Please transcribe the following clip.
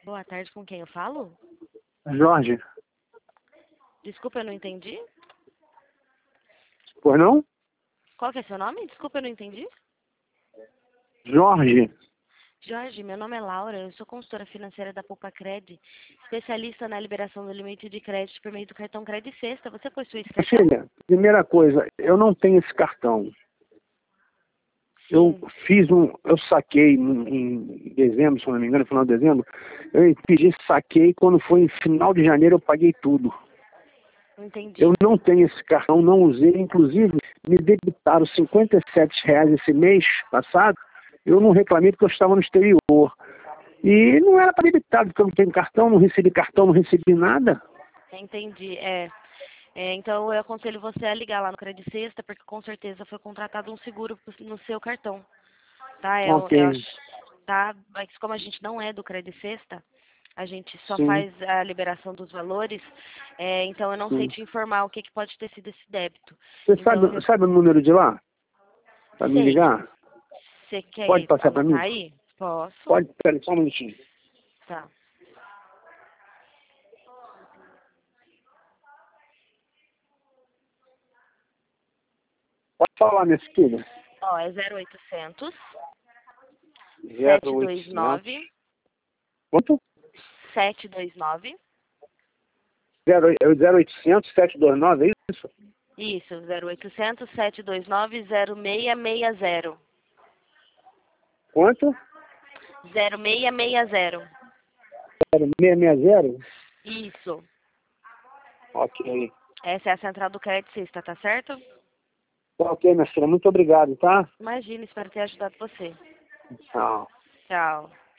Boa tarde, com quem eu falo? Jorge. Desculpa, eu não entendi. Pois não? Qual que é seu nome? Desculpa, eu não entendi. Jorge. Jorge, meu nome é Laura, eu sou consultora financeira da Poupa Cred, especialista na liberação do limite de crédito por meio do cartão Cred Sexta. Você possui esse cartão? Filha, primeira coisa, eu não tenho esse cartão. Eu saquei em dezembro, se não me engano, no final de dezembro. Eu pedi saquei, quando foi em final de janeiro eu paguei tudo. Entendi. Eu não tenho esse cartão, não usei, inclusive me debitaram R$ 57 esse mês passado. Eu não reclamei porque eu estava no exterior. E não era para debitar, porque eu não tenho cartão, não recebi nada. Entendi, então eu aconselho você a ligar lá no Cred Sexta, porque com certeza foi contratado um seguro no seu cartão. Tá? Ok. Eu acho, tá? Mas como a gente não é do Cred Sexta, a gente só Sim, faz a liberação dos valores, então eu não sei sim. te informar o que pode ter sido esse débito. Você Então, sabe o número de lá? Para me sei. ligar? Você Pode quer passar para anotar mim? aí? Posso. Pode, peraí, só um minutinho. Tá. Pode falar, minha filha. Ó, é 0800 0800. 729 Quanto? 729. 0800 729, é isso? Isso, 0800 729 0660. Quanto? 0660. 0660? Isso. Ok. Essa é a central do Credit Sexta, tá certo? Tá ok, minha filha. Muito obrigado, tá? Imagina, espero ter ajudado você. Tchau. Tchau.